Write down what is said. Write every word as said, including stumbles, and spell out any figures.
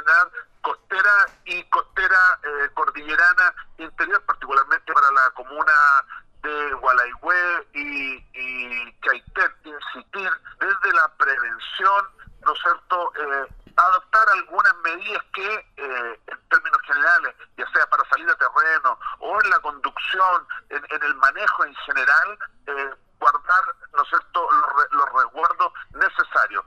determinar costera y costera eh, cordillerana interior, particularmente para la comuna de Gualeguay y, y Chaitén, insistir desde la prevención, ¿no es cierto?, eh, adoptar algunas medidas que, eh, en términos generales, ya sea para salir a terreno o en la conducción, en, en el manejo en general,